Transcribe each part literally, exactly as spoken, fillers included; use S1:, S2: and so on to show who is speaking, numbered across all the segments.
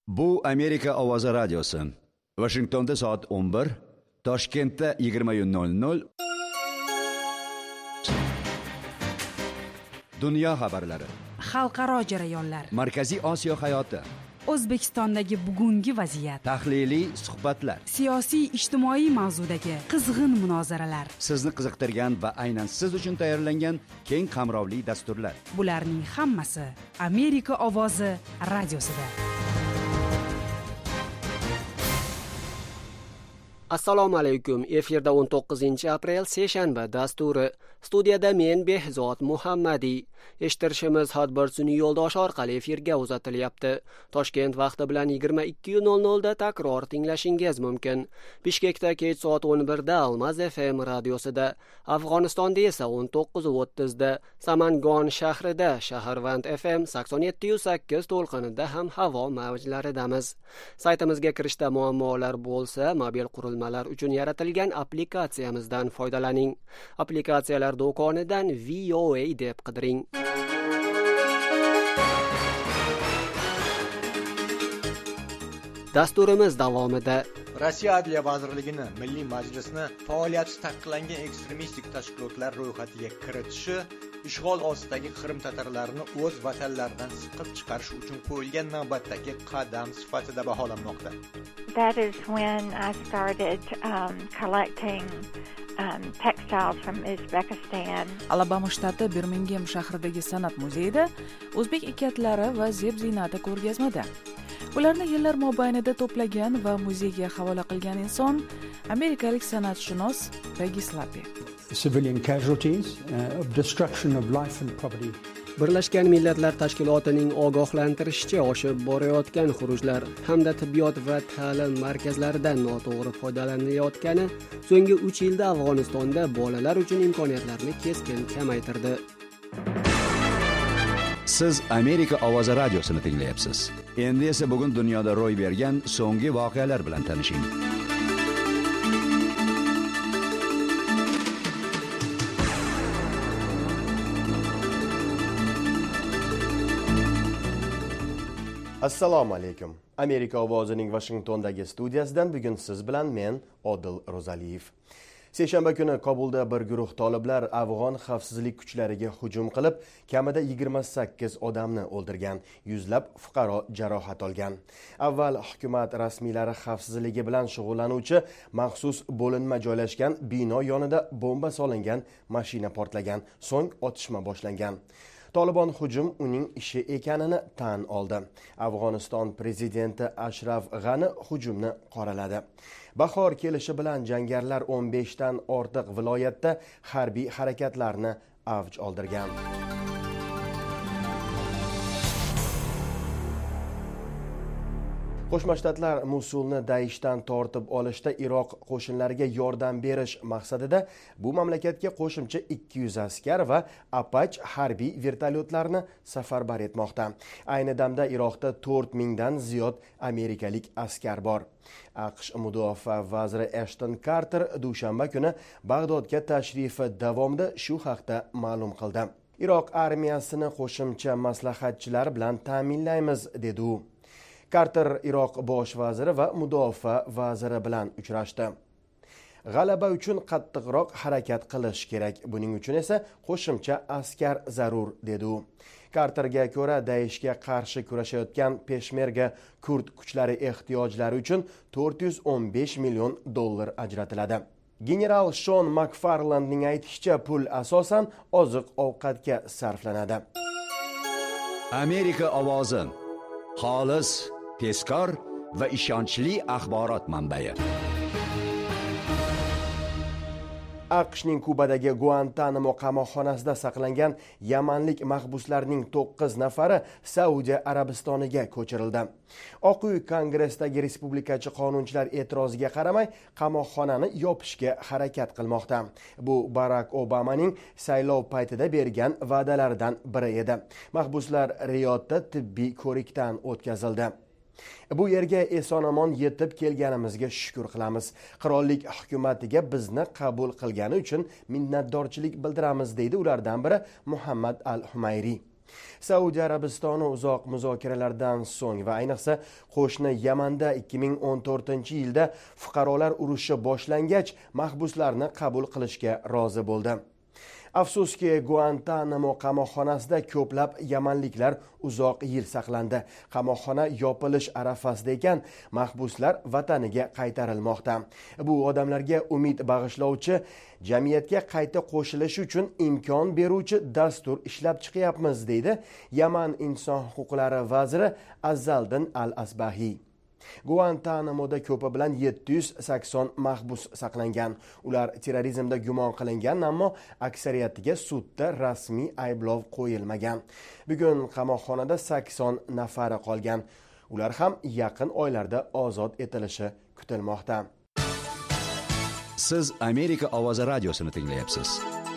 S1: Bu Amerika ovozi radiosi. Washingtonda soat o'n bir, Toshkentda yigirma nol nol. Dunyo xabarlari.
S2: Xalqaro jarayonlar.
S1: Markaziy Osiyo hayoti.
S2: O'zbekistondagi bugungi vaziyat.
S1: Tahliliy suhbatlar.
S2: Siyosiy ijtimoiy mavzudagi qizg'in munozaralar.
S1: Sizni qiziqtirgan va aynan siz uchun tayyorlangan keng qamrovli dasturlar.
S2: Bularning hammasi Amerika ovozi radiosida.
S3: Assalomu alaykum. Efirda o'n to'qqizinchi aprel seshanba dasturi. Studiyada men Behzod Muhammadi. Eshittirishimiz Hadbir sun'iy yo'ldosh orqali efirga uzatilyapti. Toshkent vaqti bilan yigirma ikki nol nol da takror tinglashingiz mumkin. Bishkekda kech soat o'n bir da Almaz F M radiosida, Afg'onistonda esa o'n to'qqiz o'ttiz da, Samangon shahrida Shaharvand F M sakson yetti nuqta sakkiz to'lqinida ham havo mavjlaridamiz. Saytimizga kirishda muammolar bo'lsa, mobil qurilmalar uchun yaratilgan applikatsiyamizdan foydalaning. Applikatsiyalar do'konidan V O A deb qidiring. Dasturimiz davomida
S4: Rossiya Adliya vazirligini Milliy Majlisni faoliyati taqiqlangan ekstremistik tashkilotlar ro'yxatiga kiritishi ishg'ol ostidagi Qrim tatarlarini o'z vatanlaridan siqib chiqarish uchun qo'yilgan navbatdagi qadam sifatida baholanmoqda.
S5: That is when I started um, collecting um, textiles from Uzbekistan.
S6: Alabama shtati Birmingham shahridagi san'at muzeyida o'zbek ikatlari va zeb ziynati ko'rgazmada. Ularni yillar mobaynida to'plagan va muzeyga havola qilgan inson amerikalik san'atshunos Peggy Slappy.
S7: Civilian casualties uh, of destruction of life and property.
S3: Birlashgan Millatlar Tashkilotining ogohlantirishicha oshib borayotgan xurujlar hamda tibbiyot va ta'lim markazlaridan noto'g'ri foydalanilayotgani so'nggi uch yilda Afg'onistonda bolalar uchun imkoniyatlarni keskin kamaytirdi.
S1: Siz Amerika ovozi radiosini tinglayapsiz. Endi esa bugun dunyoda ro'y bergan so'nggi voqealar bilan tanishing.
S8: Assalomu alaykum. Amerika ovozining Washingtondagi studiyasidan bugun siz bilan men Odil Ro'zaliyev. Seshanba kuni Kobulda bir guruh toliblar Afg'on xavfsizlik kuchlariga hujum qilib, kamida yigirma sakkiz odamni o'ldirgan, yuzlab fuqaro jarohat olgan. Avval hukumat rasmiylari xavfsizligi bilan shug'ullanuvchi maxsus bo'linma joylashgan bino yonida bomba solingan mashina portlagan, so'ng otishma boshlangan. Tolibon hujum uning ishi ekanini tan oldi. Afg'oniston prezidenti Ashraf G'ani hujumni qoraladi. Bahor kelishi bilan jangarilar o'n besh dan ortiq viloyatda harbiy harakatlarni avj oldirgan. Qo'shma Shtatlar Musulni Daishdan tortib olishda Iroq qo'shinlariga yordam berish maqsadida bu mamlakatga qo'shimcha ikki yuz askar va Apache harbiy vertolyotlarni safarbar etmoqda. Ayni damda Iroqda to'rt mingdan ziyod amerikalik askar bor. AQSh mudofaa vaziri Ashton Carter dushanba kuni Bag'dodga tashrifi davomida shu haqda ma'lum qildi. Iroq armiyasini qo'shimcha maslahatchilar bilan ta'minlaymiz dedi u. Carter Iroq bosh vaziri va mudofaa vaziri bilan uchrashdi. G'alaba uchun qattiqroq harakat qilish kerak, buning uchun esa qo'shimcha askar zarur dedi u. Carterga ko'ra Daishga qarshi kurashayotgan Peshmerga kurd kuchlari ehtiyojlari uchun to'rt yuz o'n besh million dollar ajratiladi. General Shon Makfarlandning aytishicha, pul asosan oziq-ovqatga sarflanadi.
S1: Amerika ovozi xolis, tezkor va ishonchli axborot manbai.
S8: AQShning Kubadagi Guantanamo qamoqxonasida saqlangan yamanlik mahbuslarning to'qqiz nafari Saudiya Arabistoniga ko'chirildi. Oq uy Kongressdagi respublikachi qonunchilar e'tiroziga qaramay qamoqxonani yopishga harakat qilmoqda. Bu Barack Obamaning saylov paytida bergan va'dalaridan biri edi. Mahbuslar Riyodda tibbiy ko'rikdan o'tkazildi. Bu yerga eson-omon yetib kelganimizga shukr qilamiz. Qirollik hukumatiga bizni qabul qilgani uchun minnatdorchilik bildiramiz deydi ulardan biri Muhammad al-Humayri. Saudiya Arabistoni uzoq muzokaralardan so'ng va ayniqsa qo'shni Yamanda ikki ming o'n to'rtinchi yilda fuqarolar urushi boshlangach mahbuslarni qabul qilishga rozi bo'ldi. Afsuski, Guantanamo qamoqxonasida ko'plab yamanliklar uzoq yil saqlandi. Qamoqxona yopilish arafasida ekan, mahbuslar vataniga qaytarilmoqda. Bu odamlarga umid bag'ishlovchi, jamiyatga qayta qo'shilish uchun imkon beruvchi dastur ishlab chiqyapmiz, deydi Yaman inson huquqlari vaziri Azzaldin al-Asbahiy. Guantanamoda ko'pi bilan yetti yuz sakson mahbus saqlangan. Ular terrorizmda gumon qilingan, ammo aksariyatiga sudda rasmiy ayblov qo'yilmagan. Bugun qamoqxonada sakson nafari qolgan. Ular ham yaqin oylarda ozod etilishi kutilmoqda.
S1: Siz Amerika ovozi radiosini tinglayapsiz.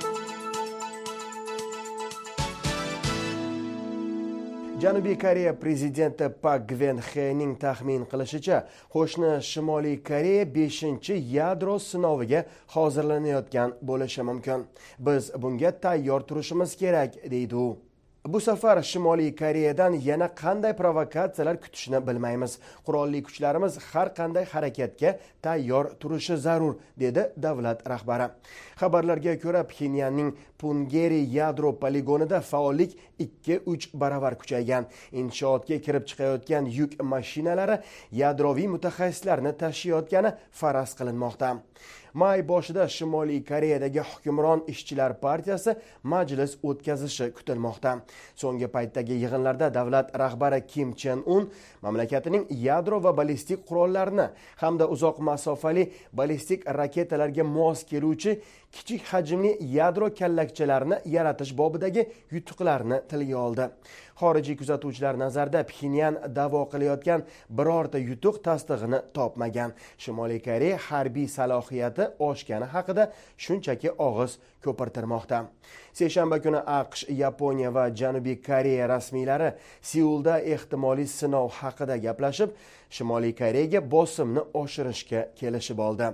S8: Janubiy Koreya prezidenti Pak Geun-hyening taxmin qilishicha, qo'shni Shimoliy Koreya beshinchi yadro sinoviga hozirlanayotgan bo'lishi mumkin. Biz bunga tayyor turishimiz kerak, deydi u. Bu safar Shimoliy Koreyadan yana qanday provokatsiyalar kutishni bilmaymiz. Qurolli kuchlarimiz har qanday harakatga tayyor turishi zarur, dedi davlat rahbari. Xabarlarga ko'ra, Pxenyanning Pungeri yadro poligonida faollik ikki uch baravar kuchaygan. Inshootga kirib chiqayotgan yuk mashinalari yadroviy mutaxassislarni tashiyotgani faraz qilinmoqda. May boshida Shimoliy Koreyadagi hukmron ishchilar partiyasi majlis o'tkazishi kutilmoqda. So'nggi paytdagi yig'inlarda davlat rahbari Kim Chen Un mamlakatining yadro va ballistik qurollarini hamda uzoq masofali ballistik raketalarga mos keluvchi kichik hajmli yadro kallakchalarini yaratish bobidagi yutuqlarni tilga oldi. Xorijiy kuzatuvchilar nazarida Pxenyan da'vo qilayotgan birorta yutuq tasdig'ini topmagan. Shimoliy Koreya harbiy salohiyati oshgani haqida shunchaki og'iz ko'pirtirmoqda. Seshanba kuni AQSh, Yaponiya va Janubiy Koreya rasmiylari Seulda ehtimoliy sinov haqida gaplashib, Shimoliy Koreyaga bosimni oshirishga kelishib oldi.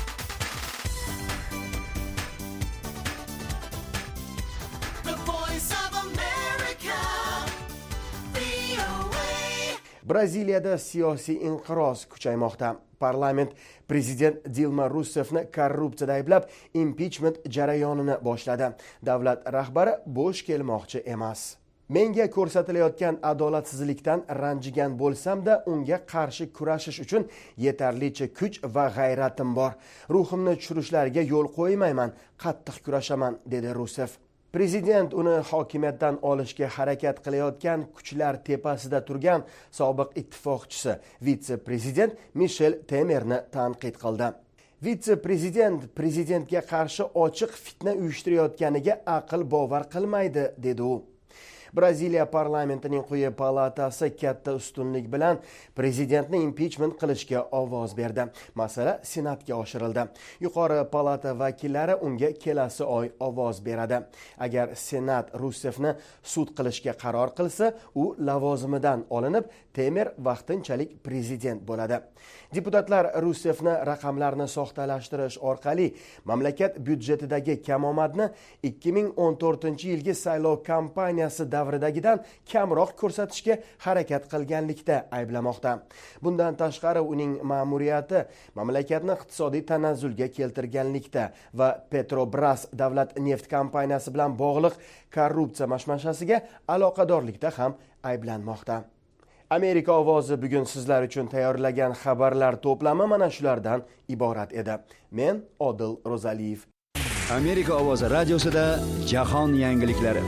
S8: Braziliyada siyosiy inqiroz kuchaymoqda. Parlament prezident Dilma Rousseffni korrupsiyada ayblab, impichment jarayonini boshladi. Davlat rahbari bo'sh kelmoqchi emas. Menga ko'rsatilayotgan adolatsizlikdan ranjigan bo'lsam-da, unga qarshi kurashish uchun yetarlicha kuch va g'ayratim bor. Ruhimni tushirishlariga yo'l qo'ymayman, qattiq kurashaman, dedi Rousseff. Prezident uni hokimiyatdan olishga harakat qilayotgan kuchlar tepasida turgan sobiq ittifoqchisi vitse-prezident Michel Temerni tanqid qildi. Vitse-prezident prezidentga qarshi ochiq fitna uyushtirayotganiga aql bovar qilmaydi, dedi u. Braziliya parlamentining quyi palatasi katta ustunlik bilan prezidentni impichment qilishga ovoz berdi. Masala senatga oshirildi. Yuqori palata vakillari unga kelasi oy ovoz beradi. Agar senat Rousseffni sud qilishga qaror qilsa, u lavozimidan olinib, Temer vaqtinchalik prezident bo'ladi. Deputatlar Rousseffni raqamlarni soxtalashtirish orqali mamlakat byudjetidagi kamomadni ikki ming o'n to'rtinchi yilgi saylov kampaniyasi davridagidan kamroq ko'rsatishga harakat qilganlikda ayblamoqda. Bundan tashqari uning ma'muriyati mamlakatni iqtisodiy tanazzulga keltirganlikda va Petrobras davlat neft kompaniyasi bilan bog'liq korrupsiya mashmashasiga aloqadorlikda ham ayblanmoqda. Amerika ovozi bugun sizlar uchun tayyorlagan xabarlar to'plami mana shulardan iborat edi. Men Odil Ro'zaliyev.
S1: Amerika ovozi radiosida jahon yangiliklari.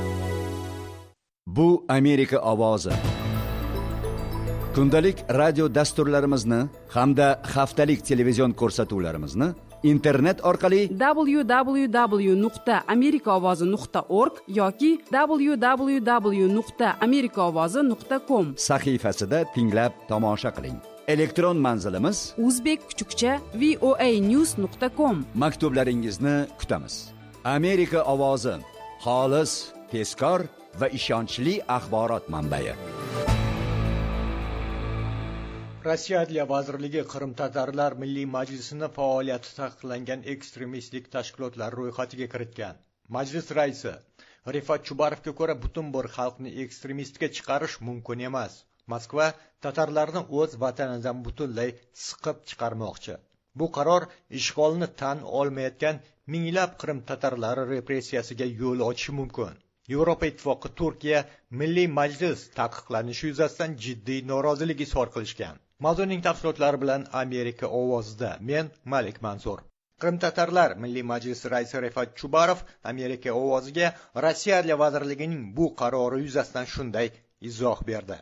S1: Bu Amerika ovozi. Kundalik radio dasturlarimizni hamda haftalik televizion ko'rsatuvlarimizni internet orqali
S2: w w w nuqta amerika ovozi nuqta org yoki w w w nuqta amerika ovozi nuqta com
S1: sahifasida tinglab tomosha qiling. Elektron manzilimiz
S2: uzbek kuchukcha voa news nuqta com.
S1: Maktublaringizni kutamiz. Amerika ovozi, xolis, tezkor va ishonchli axborot manbai.
S4: Rossiya Adliya vazirligi Qrim tatarlar Milliy majlisini faoliyati taqiqlangan ekstremistik tashkilotlar ro'yxatiga kiritgan. Majlis raisi Rifat Chubarovga ko'ra butun bir xalqni ekstremistga chiqarish mumkin emas. Moskva tatarlarni o'z vatanidan butunlay siqib chiqarmoqchi. Bu qaror ishg'olni tan olmayotgan minglab Qrim tatarlari repressiyasiga yo'l ochishi mumkin. Yevropa Ittifoqi Turkiya Milliy Majlis taqiqlanishi yuzasidan jiddiy norozilik izhor qilishgan. Mavzuning tafsilotlari bilan Amerika ovozida men Malik Mansur. Qrim tatarlar Milliy Majlisi raisi Rifat Chubarov Amerika ovoziga Rossiya Adliya vazirligining bu qarori yuzasidan shunday izoh berdi.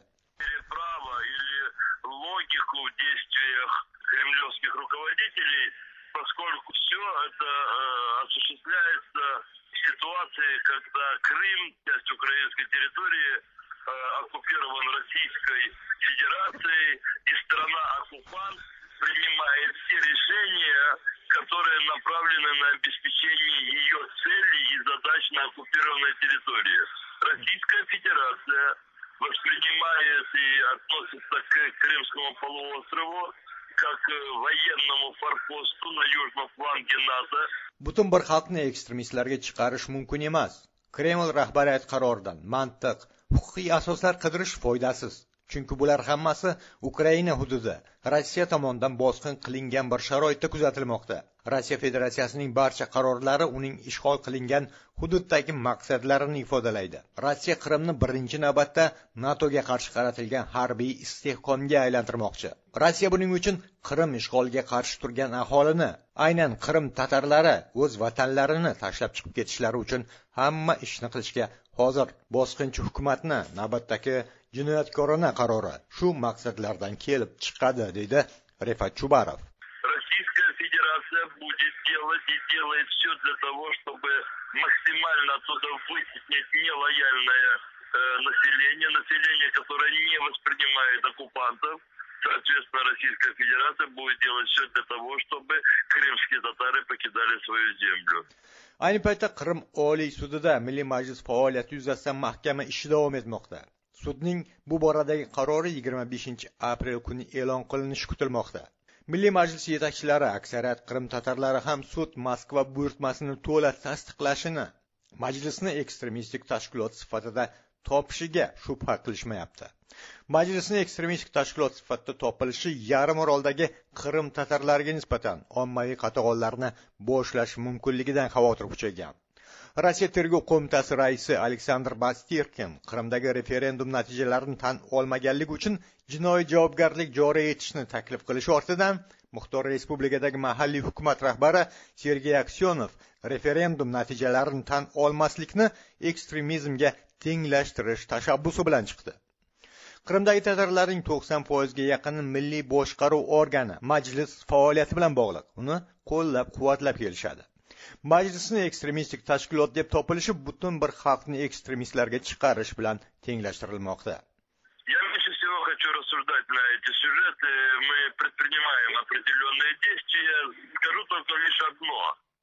S9: Поскольку все это э, осуществляется в ситуации, когда Крым, часть украинской территории, э, оккупирован Российской Федерацией, и страна-оккупант принимает все решения, которые направлены на обеспечение ее целей и задач на оккупированной территории. Российская Федерация воспринимает и относится к Крымскому полуострову как военному форпосту на южном фланге НАТО.
S4: Butun bir xalqni ekstremistlarga chiqarish mumkin emas. Kreml rahbariyati qaroridan mantiq, huquqiy asoslar qidirish foydasiz. Chunki bular hammasi Ukraina hududi Rossiya tomonidan bosqin qilingan bir sharoitda kuzatilmoqda. Rossiya Federatsiyasining barcha qarorlari uning ishg'ol qilingan hududdagi maqsadlarini ifodalaydi. Rossiya Qrimni birinchi navbatda NATOga qarshi qaratilgan harbiy istehkomga aylantirmoqchi. Rossiya buning uchun Qrim ishg'oliga qarshi turgan aholini, aynan Qrim tatarlari o'z vatanlarini tashlab chiqib ketishlari uchun hamma ishni qilishga hozir. Bosqinchi hukumatni navbatdagi jinoyatkorona qarori shu maqsadlardan kelib chiqadi, deydi Rifat Chubarov.
S9: Российская Федерация будет делать и делает все для того, чтобы максимально оттуда вытеснить нелояльное э, население, население, которое не воспринимает оккупантов. Соответственно, Российская Федерация будет делать все для того, чтобы крымские татары покидали свою землю.
S4: Ayni paytda Qrim Oliy sudida Milliy Majlis faoliyati yuzasidan mahkama ishi davom etmoqda. Sudning bu boradagi qarori yigirma beshinchi aprel kuni e'lon qilinishi kutilmoqda. Milliy Majlis yetakchilari aksariyat Qrim tatarlari ham sud Moskva buyurtmasini to'la tasdiqlashini, majlisni ekstremistik tashkilot sifatida topishiga shubha qilishmayapti. Majlisni ekstremistik tashkilot sifatida topilishi yarim oroldagi Qrim tatarlariga nisbatan ommaviy qatag'onlarni boshlash mumkinligidan xavotir kuchaygan. Rossiya Tergov qo'mitasi raisi Aleksandr Bastirkin Qrimdagi referendum natijalarini tan olmaganligi uchun jinoiy javobgarlik joriy etishni taklif qilish ortidan muxtor respublikadagi mahalliy hukumat rahbari Sergey Aksyonov referendum natijalarini tan olmaslikni ekstremizmga tenglashtirish tashabbusi bilan chiqdi. Qrimdagi tatarlarning to'qson foizga yaqini milliy boshqaruv organi majlis faoliyati bilan bog'liq. Uni qo'llab-quvvatlab kelishadi. Majlisni ekstremistik tashkilot deb topilishi butun bir xalqni ekstremistlarga chiqarish bilan tenglashtirilmoqda.
S9: Я меньше всего хочу рассуждать на эти сюжеты. Мы предпринимаем определенные действия. Скажу только лишь одно,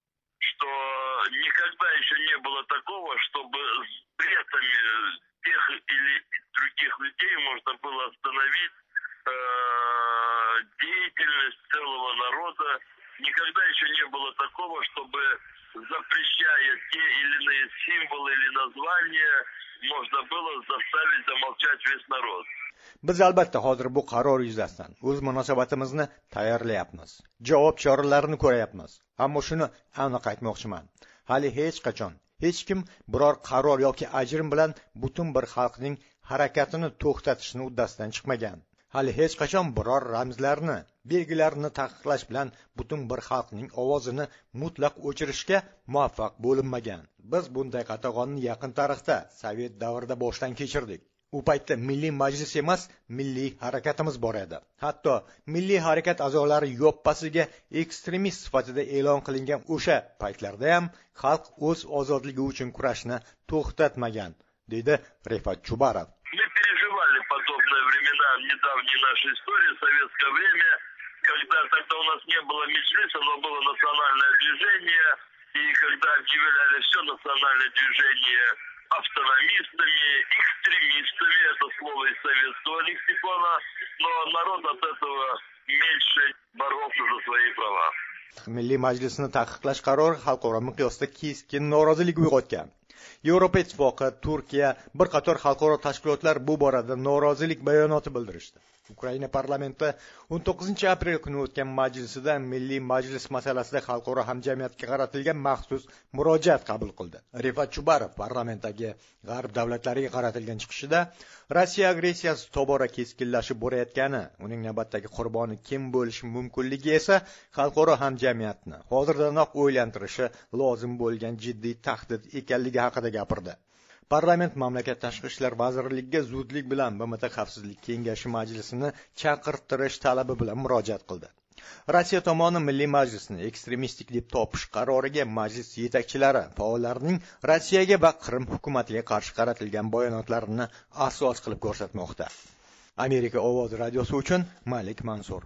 S9: что никогда еще не было такого, чтобы с запретами тех или других людей можно было остановить э, деятельность целого народа. Никогда еще не было такого, чтобы, запрещая те или иные символы или названия, можно было заставить замолчать весь народ.
S4: Biz albatta hozir bu qaror yuzasidan o'z munosabatimizni tayyorlayapmiz. Javob choralarini ko'rayapmiz. Ammo shuni aniq aytmoqchiman. Hali hech qachon hech kim biror qaror yoki ajrim bilan butun bir xalqning harakatini to'xtatishni uddasidan chiqmagan. Hali hech qachon biror ramzlarni, belgilarni taqiqlash bilan butun bir xalqning ovozini mutlaq o'chirishga muvaffaq bo'linmagan. Biz bunday qatag'onni yaqin tarixda Sovet davrida boshdan kechirdik. U paytda milliy majlis emas, milliy harakatimiz bor edi. Hatto milliy harakat a'zolari yoppasiga ekstremist sifatida e'lon qilingan o'sha paytlarda ham xalq o'z ozodligi uchun kurashni to'xtatmagan, dedi Rifat Chubarov.
S9: Недавней нашей истории, советское время, когда тогда у нас не было меджлиса, но было национальное движение, и когда объявляли все национальное движение автономистами, экстремистами, это слово из советского лексикона, но народ от этого меньше боролся за свои права.
S4: Milliy majlisni taqiqlash qarori xalqaro miqyosda keskin norozilik uyg'otgan. Yevropa Ittifoqi, Turkiya, bir qator xalqaro tashkilotlar bu borada norozilik bayonoti bildirishdi. Ukraina parlamenti o'n to'qqizinchi aprel kuni o'tgan majlisida Milliy Majlis masalasida xalqaro hamjamiyatga qaratilgan maxsus murojaat qabul qildi. Rifat Chubarov parlamentdagi g'arb davlatlariga qaratilgan chiqishida Rossiya agressiyasi tobora keskinlashib borayotgani, uning navbatdagi qurboni kim bo'lishi mumkinligi esa xalqaro hamjamiyatni hozirdanoq o'ylantirishi lozim bo'lgan jiddiy tahdid ekanligi haqida gapirdi. Parlament mamlakat tashqi ishlar vazirligiga zudlik bilan B M T Xavfsizlik kengashi majlisini chaqirtirish talabi bilan murojaat qildi. Rossiya tomoni Milliy Majlisni ekstremistik deb topish qaroriga majlis yetakchilari faollarning Rossiyaga va Qrim hukumatiga qarshi qaratilgan bayonotlarini asos qilib ko'rsatmoqda. Amerika ovozi radiosi uchun Malik Mansur.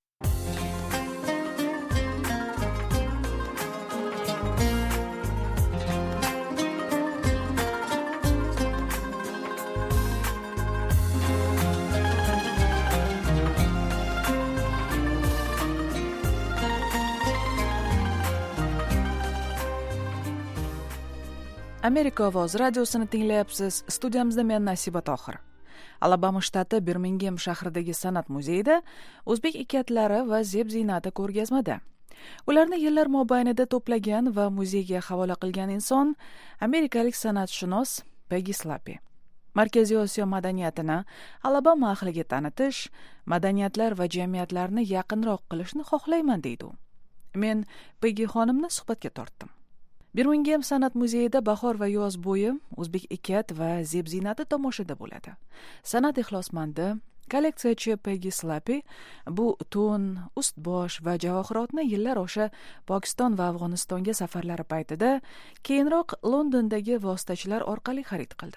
S6: Amerika ovozi radiosini tinglayapsiz. Studiyamizda men Nasiba Tohir. Alabama shtati Birmingem shahridagi san'at muzeyida o'zbek ikatlari va zeb ziynati ko'rgazmada. Ularni yillar mobaynida to'plagan va muzeyga havola qilgan inson amerikalik san'atshunos Peggy Slappy. Markaziy Osiyo madaniyatini Alabama ahliga tanitish, madaniyatlar va jamiyatlarni yaqinroq qilishni xohlayman deydi u. Men Peggy xonimni suhbatga tortdim. Birmingem san'at muzeyida bahor va yoz bo'yi o'zbek ikat va zeb ziynati tomoshada bo'ladi. San'at ixlosmandi, kolleksiyachi Peggy Slappy bu to'n, ust-bosh va javohirotni yillar osha Pokiston va Afg'onistonga safarlari paytida keyinroq Londondagi vositachilar orqali xarid qildi.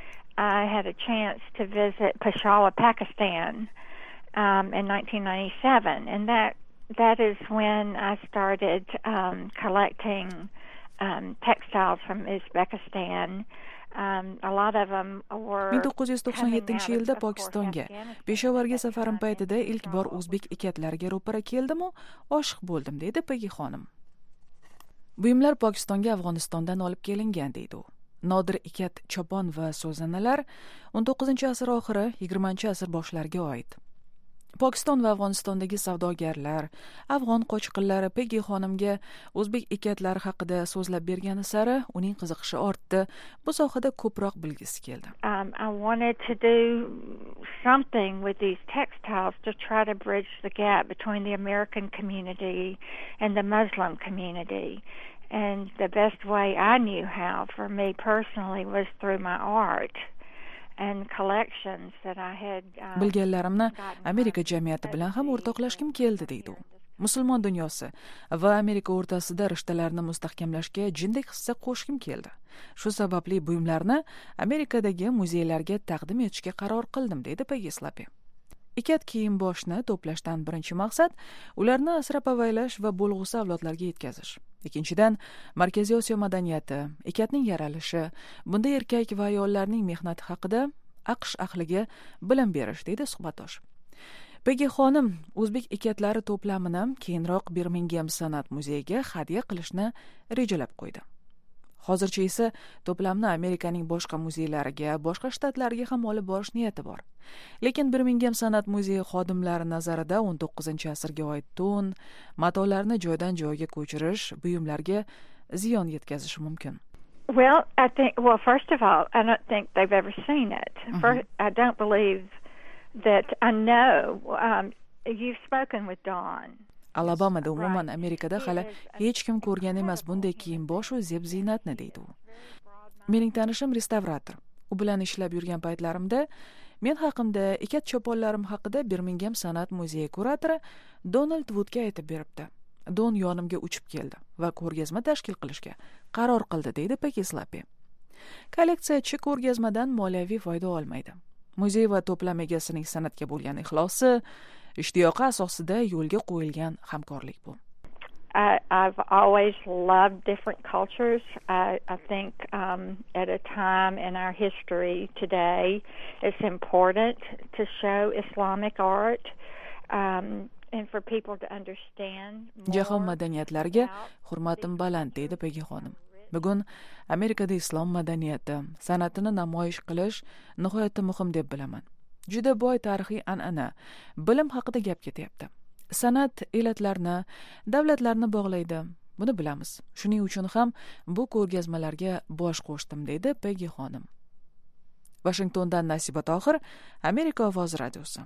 S5: I had a chance to visit Peshawar, Pakistan um, in nineteen ninety-seven, and that that is when I started um, collecting Um, textiles from Uzbekistan. Um, a lot of them were
S6: ming to'qqiz yuz to'qson yettinchi yilda Pokistonga, Peshovarga safarim paytida ilk bor o'zbek ikatlariga ro'para keldim-u, oshiq bo'ldim, deydi Peggy xonim. Buyumlar Pokistonga Afg'onistondan olib kelingan, deydi u. Nodir ikat, chopon va so'zanalar o'n to'qqizinchi asr oxiri, yigirmanchi asr boshlariga oid. Pokiston va Afg'onistondagi savdogarlar, afg'on qochqinlari Peggy xonimga o'zbek ikatlari haqida so'zlab bergani sari uning qiziqishi ortdi. Bu sohada ko'proq bilgisi keldi.
S5: Um, I wanted to do something with these textiles to try to bridge the gap between the American community and the Muslim community. And the best way I knew how for me personally was through my art.
S6: Bilganlarimni Amerika jamiyati bilan ham o'rtoqlashkim keldi, deydi u. Musulmon dunyosi va Amerika o'rtasida rishtalarni mustahkamlashga jindek hissa qo'shkim keldi. Shu sababli buyumlarni Amerikadagi muzeylarga taqdim etishga qaror qildim, deydi Peggy Slappy. Ikat kiyim boshni to'plashdan birinchi maqsad ularni asrab-avaylash va bo'lg'usi avlodlarga yetkazish. Ikkinchidan, Markaziy Osiyo madaniyati, ikatning yaralishi, bunda erkak va ayollarning mehnati haqida AQSh ahliga bilim berish, deydi suhbatdosh. Peggy xonim o'zbek ikatlari to'plamini keyinroq Birmingem san'at muzeyiga hadya qilishni rejalab qo'ydi. Hozircha esa to'plamni Amerikaning boshqa muzeylariga, boshqa shtatlariga ham olib borish niyati bor. Lekin Birmingem san'at muzeyi xodimlari nazarida o'n to'qqizinchi asrga oid to'n, matolarni joydan joyga ko'chirish buyumlarga ziyon yetkazishi mumkin.
S5: Well, I think well first of all, I don't think they've ever seen it. Mm-hmm. First, I don't believe that I know um, you've spoken with Dawn.
S6: Alabamada umuman Amerikada hali hech kim ko'rgan emas bunday kiyim bosh va zeb ziynatni, deydi u. Mening tanishim restavrator. U bilan ishlab yurgan paytlarimda men haqimda, ikat choponlarim haqida Birmingem san'at muzeyi kuratori Donald Woodga aytib beribdi. Don yonimga uchib keldi va ko'rgazma tashkil qilishga qaror qildi, deydi Peggy Slappy. Kolleksiyachi ko'rgazmadan moliyaviy foyda olmaydi. Muzey va to'plam egasining san'atga bo'lgan ixlosi, ishtiyoqi asosida yo'lga qo'yilgan hamkorlik bu.
S5: I, I've always loved different cultures. I, I think um, at a time in our history today, it's important to show Islamic art um, and for people to understand.
S6: Jahon madaniyatlariga hurmatim baland, deydi Peggy xonim. Bugun Amerikada islom madaniyati, san'atini namoyish qilish nihoyatda muhim deb bilaman. Juda boy tarixiy an'ana, bilim haqida gap ketyapti. San'at elatlarni, davlatlarni bog'laydi. Buni bilamiz. Shuning uchun ham bu ko'rgazmalarga bosh qo'shdim, deydi Peggy xonim. Washingtondan Nasiba Tohir, Amerika ovozi radiosi.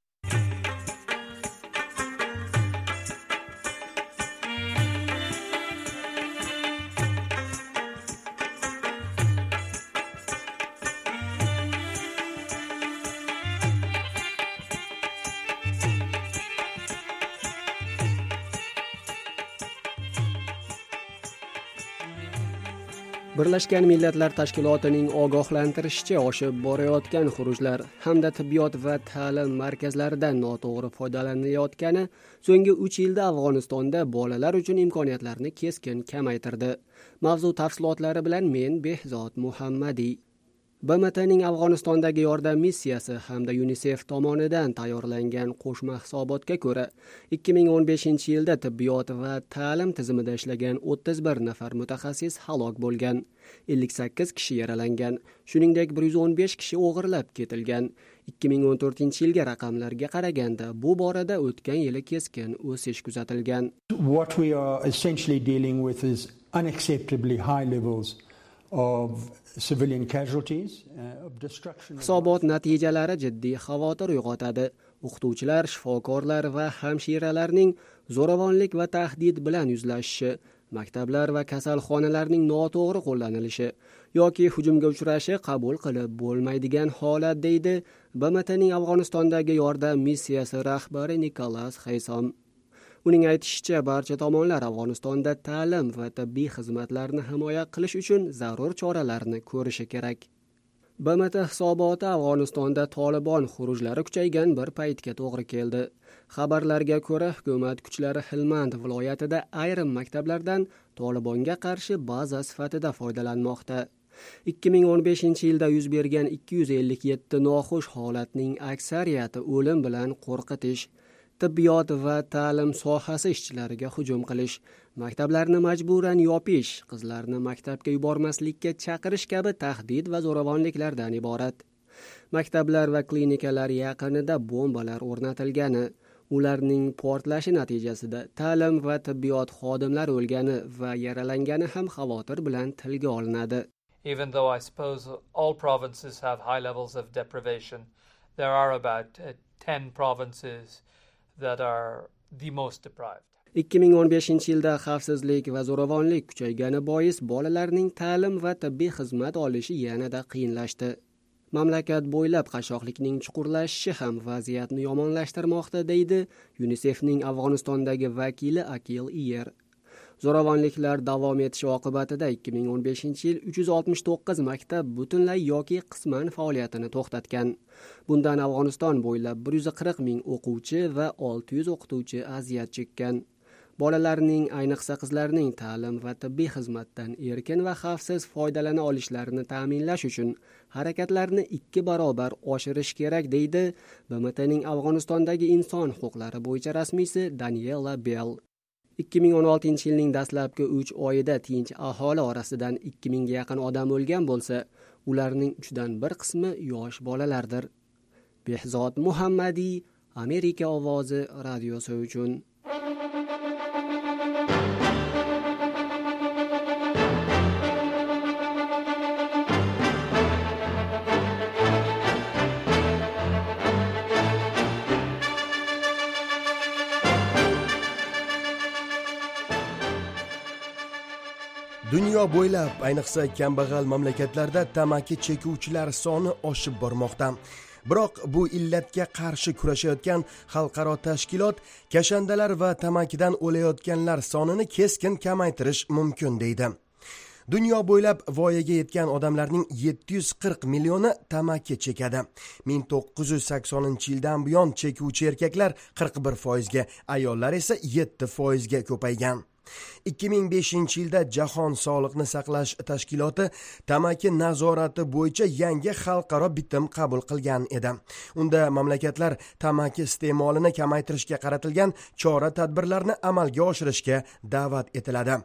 S3: Birlashgan Millatlar Tashkilotining ogohlantirishicha, oshib borayotgan xurujlar hamda tibbiyot va ta'lim markazlaridan noto'g'ri foydalanilayotgani so'nggi uch yilda Afg'onistonda bolalar uchun imkoniyatlarni keskin kamaytirdi. Mavzu tafsilotlari bilan men Behzod Muhammadiy. B M T'ning Afg'onistondagi yordam missiyasi hamda UNICEF tomonidan tayyorlangan qo'shma hisobotga ko'ra, ikki ming o'n beshinchi yilda tibbiyot va ta'lim tizimida ishlagan o'ttiz bir nafar mutaxassis halok bo'lgan, ellik sakkiz kishi yaralangan, shuningdek bir yuz o'n besh kishi o'g'irlab ketilgan. ikki ming o'n to'rtinchi yilga raqamlarga qaraganda bu borada o'tgan yili keskin o'sish kuzatilgan.
S7: What we are essentially dealing with is unacceptably high levels of civilian casualties, uh, of destruction.
S3: Hisobot natijalari jiddiy xavotir uyg'otadi. O'qituvchilar, shifokorlar va hamshiralarning zo'ravonlik va tahdid bilan yuzlashishi, maktablar va kasalxonalarning noto'g'ri qo'llanilishi yoki hujumga uchrashi qabul qilib bo'lmaydigan holat, deydi B M T'ning Afg'onistondagi yordam missiyasi rahbari Nikolas Haysom. Uning aytishicha, barcha tomonlar Afg'onistonda ta'lim va tibbiy xizmatlarni himoya qilish uchun zarur choralarni ko'rishi kerak. B M T hisoboti Afg'onistonda Tolibon xurujlari kuchaygan bir paytga to'g'ri keldi. Xabarlarga ko'ra, hukumat kuchlari Helmand viloyatida ayrim maktablardan Tolibonga qarshi baza sifatida foydalanmoqda. ikki ming o'n beshinchi yilda yuz bergan ikki yuz ellik yetti noxush holatning aksariyati o'lim bilan qo'rqitish, tibbiyot va ta'lim sohasi ishchilariga hujum qilish, maktablarni majburan yopish, qizlarni maktabga yubormaslikka chaqirish kabi tahdid va zo'ravonliklardan iborat. Maktablar va klinikalar yaqinida bombalar o'rnatilgani, ularning portlashi natijasida ta'lim va tibbiyot xodimlari o'lgani va yaralangani ham xavotir bilan tilga olinadi.
S10: Even though I suppose all provinces have high levels of deprivation, there are about uh, ten provinces that are the most deprived.
S3: ikki ming o'n beshinchi yilda xavfsizlik va zo'ravonlik kuchaygani bois bolalarning ta'lim va tibbiy xizmat olishi yanada qiyinlashdi. Mamlakat bo'ylab qashshoqlikning chuqurlashishi ham vaziyatni yomonlashtirmoqda, deydi UNICEFning Afg'onistondagi vakili Akil Iyer. Zo'ravonliklar davom etishi oqibatida ikki ming o'n beshinchi yil uch yuz oltmish to'qqiz maktab butunlay yoki qisman faoliyatini to'xtatgan. Bundan Afg'oniston bo'ylab bir yuz qirq ming o'quvchi va olti yuz o'qituvchi aziyat chekkan. Bolalarning, ayniqsa qizlarning ta'lim va tibbiy xizmatdan erkin va xavfsiz foydalana olishlarini ta'minlash uchun harakatlarni ikki barobar oshirish kerak, deydi B M T'ning Afg'onistondagi inson huquqlari bo'yicha rasmiysi Daniela Bell. ikki ming o'n oltinchi yilning dastlabki uch oyida tinch aholi orasidan ikki mingga yaqin odam o'lgan bo'lsa, ularning uchdan bir qismi yosh bolalardir. Behzod Muhammadiy, Amerika ovozi radiosi uchun.
S8: Dunyo bo'ylab, ayniqsa kambag'al mamlakatlarda tamaki chekuvchilar soni oshib bormoqda. Biroq bu illatga qarshi kurashayotgan xalqaro tashkilot kashandalar va tamakidan o'layotganlar sonini keskin kamaytirish mumkin, deydi. Dunyo bo'ylab voyaga yetgan odamlarning yetti yuz qirq millioni tamaki chekadi. ming to'qqiz yuz saksoninchi yildan buyon chekuvchi erkaklar qirq bir foizga, ayollar esa yetti foizga ko'paygan. ikki ming beshinchi yilda Jahon sog'liqni saqlash tashkiloti tamaki nazorati bo'yicha yangi xalqaro bitim qabul qilgan edi. Unda mamlakatlar tamaki iste'molini kamaytirishga qaratilgan chora-tadbirlarni amalga oshirishga da'vat etiladi.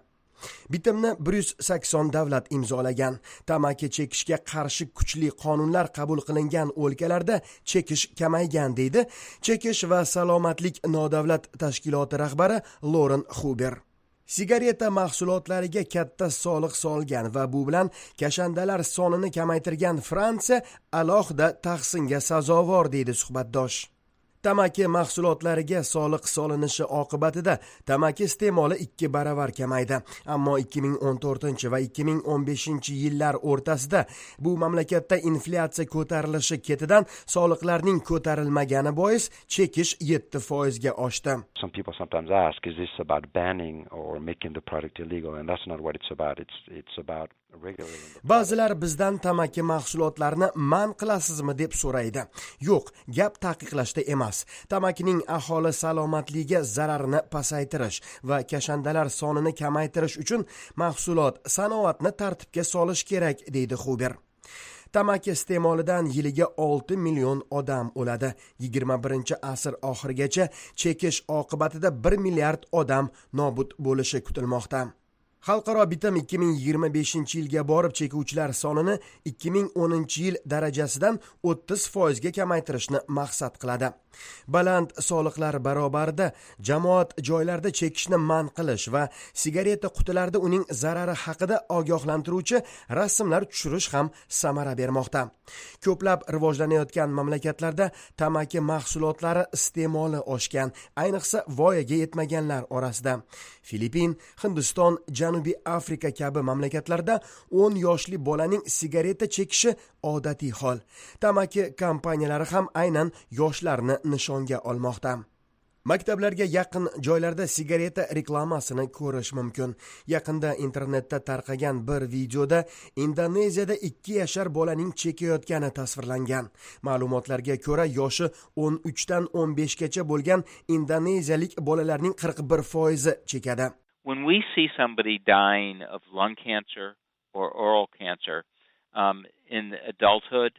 S8: Bitimni bir yuz sakson davlat imzolagan. Tamaki chekishga qarshi kuchli qonunlar qabul qilingan o'lkalarda chekish kamaygan deydi Chekish va salomatlik nodavlat tashkiloti rahbari Loren Huber. Sigareta mahsulotlariga katta soliq solgan va bu bilan kashandalar sonini kamaytirgan Fransiya alohida tahsinga sazovor deydi suhbatdosh. Tamaki mahsulotlariga soliq solinishi oqibatida tamaki iste'moli ikki baravar kamaydi. Ammo ikki ming o'n to'rtinchi va ikki ming o'n beshinchi yillar o'rtasida bu mamlakatda inflyatsiya ko'tarilishi ketidan soliqlarning ko'tarilmagani bois chekish yetti foizga oshdi.
S11: Some people sometimes ask, is this about banning or making the product illegal? And that's not what it's about. It's it's about
S8: Ba'zilar bizdan tamaki mahsulotlarini man qilasizmi deb so'raydi. Yo'q, gap taqiqlashda emas. Tamakining aholi salomatligiga zararini pasaytirish va kashandalar sonini kamaytirish uchun mahsulot sanoatni tartibga solish kerak deydi Huber. Tamaki iste'molidan yiliga olti million odam o'ladi. yigirma birinchi asr oxirigacha chekish oqibatida bir milliard odam nobud bo'lishi kutilmoqda. Xalqaro bitim ikki ming yigirma beshinchi yilga borib chekuvchilar sonini ikki ming o'ninchi yil darajasidan o'ttiz foizga kamaytirishni maqsad qiladi. Baland soliqlar barobarida jamoat joylarda chekishni man qilish va sigareta qutilarida uning zarari haqida ogohlantiruvchi rasmlar tushirish ham samara bermoqda. Ko'plab rivojlanayotgan mamlakatlarda tamaki mahsulotlari iste'moli oshgan, ayniqsa voyaga yetmaganlar orasida. Filippin, Hindiston, Janubiy Afrika kabi mamlakatlarda o'n yoshli bolaning sigareta chekishi odatiy hol. Tamaki kompaniyalari ham aynan yoshlarni nishonga olmoqda. Maktablarga yaqin joylarda sigareta reklamasini ko'rish mumkin. Yaqinda internetda tarqagan bir videoda Indoneziyada ikki yashar bolaning chekayotgani tasvirlangan. Ma'lumotlarga ko'ra, yoshi o'n uchdan o'n beshgacha bo'lgan indoneziyalik bolalarning qirq bir foizi chekadi.
S12: When we see somebody dying of lung cancer or oral cancer um, in adulthood,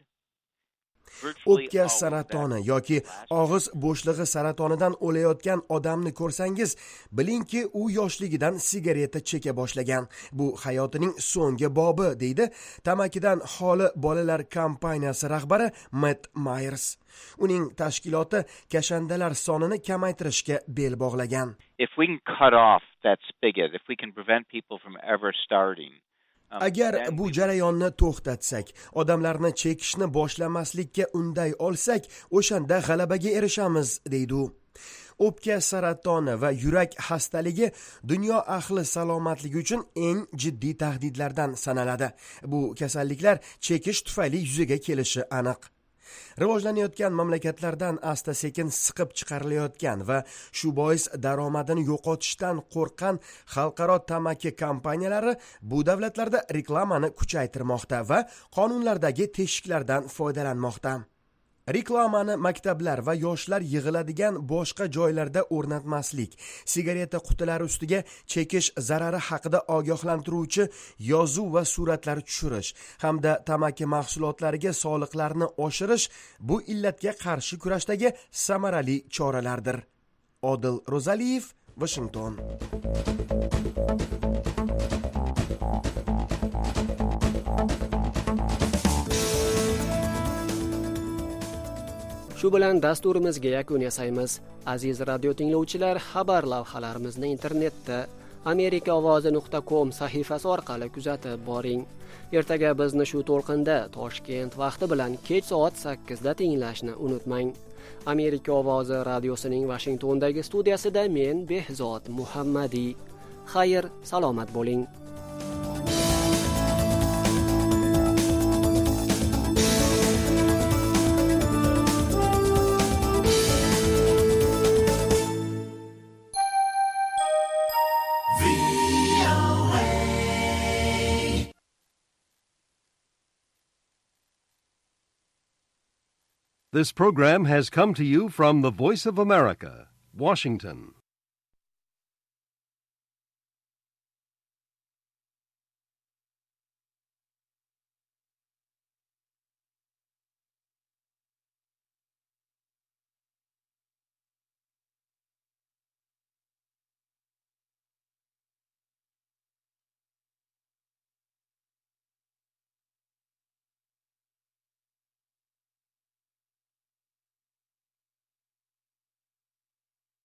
S8: o'pka saratoni yoki og'iz bo'shlig'i saratonidan o'layotgan odamni ko'rsangiz, bilingki, u yoshligidan sigareta cheka boshlagan. Bu hayotining so'nggi bobi, deydi Tamakidan xoli bolalar kompaniyasi rahbari Matt Myers. Uning tashkiloti kashandalar sonini kamaytirishga bel bog'lagan.
S12: If we can cut off that spigot, if we can prevent people from ever starting,
S8: agar bu jarayonni to'xtatsak, odamlarni chekishni boshlamaslikka unday olsak, o'shanda g'alabaga erishamiz, deydi u. O'pka saratoni va yurak xastaligi dunyo ahli salomatligi uchun eng jiddiy tahdidlardan sanaladi. Bu kasalliklar chekish tufayli yuzaga kelishi aniq. Rivojlanayotgan mamlakatlardan asta-sekin siqib chiqarilayotgan va shu bois daromadini yo'qotishdan qo'rqqan xalqaro tamaki kompaniyalari bu davlatlarda reklamani kuchaytirmoqda va qonunlardagi teshiklardan foydalanmoqda. Reklamani maktablar va yoshlar yig'iladigan boshqa joylarda o'rnatmaslik, sigareta qutilari ustiga chekish zarari haqida ogohlantiruvchi yozuv va suratlar tushirish hamda tamaki mahsulotlariga soliqlarni oshirish bu illatga qarshi kurashdagi samarali choralardir. Odil Rozaliyev, Washington.
S3: Shu bilan dasturimizga yakun yasaymiz. Aziz radio tinglovchilar, xabar lavhalarimizni internetda amerika ovozi nuqta com sahifasi orqali kuzatib boring. Ertaga bizni shu to'lqinda Toshkent vaqti bilan kech soat sakkizda tinglashni unutmang. Amerika ovozi radiosining Washingtondagi studiyasida men Behzod Muhammadi. Xayr, salomat bo'ling.
S13: This program has come to you from the Voice of America, Washington.